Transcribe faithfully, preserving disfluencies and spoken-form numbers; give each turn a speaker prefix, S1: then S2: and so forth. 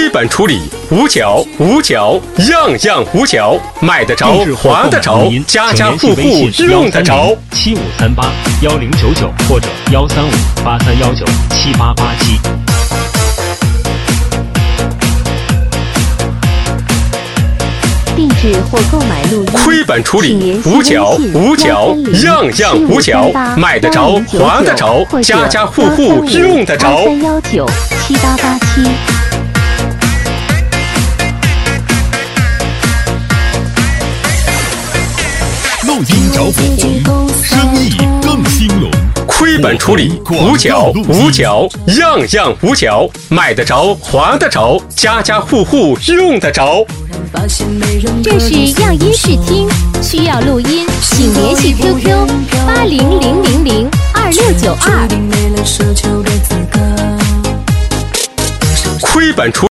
S1: 亏本处理，无角无角，样样无角，买得着，划得着，家家户户用得着。
S2: 七五三八幺零九九或者幺三五八三幺九七八八七。
S3: 定制或购买录音，
S1: 亏本处理，无角无角，样样无角，买得着，划得着，家家户户用得着。
S3: 三幺九七八八七。
S4: 录音找火红，生意更兴隆。
S1: 亏本处理，无角无角，样样无角，买得着，划得着，家家户户用得着。
S3: 这是样音视听，需要录音，请联系 Q Q 八零零零零二六九二。
S1: 亏本处理。